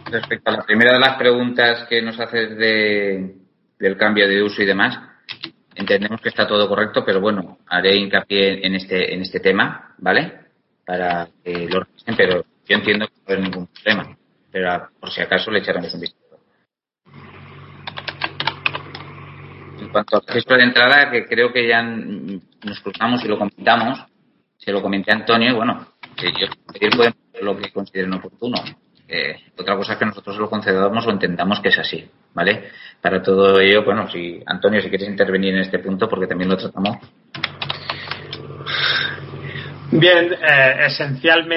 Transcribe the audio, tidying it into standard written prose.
Respecto a la primera de las preguntas que nos haces del cambio de uso y demás, entendemos que está todo correcto, pero bueno, haré hincapié en este tema, ¿vale? Para que lo revisen, pero yo entiendo que no hay ningún problema. Pero por si acaso le echaremos un vistazo. En cuanto al registro de entrada, que creo que ya nos cruzamos y lo comentamos, se lo comenté a Antonio y bueno, que yo podemos hacer lo que consideren oportuno. Otra cosa es que nosotros lo concedamos o entendamos que es así, ¿vale? Para todo ello, bueno, si Antonio, si quieres intervenir en este punto, porque también lo tratamos. Bien, esencialmente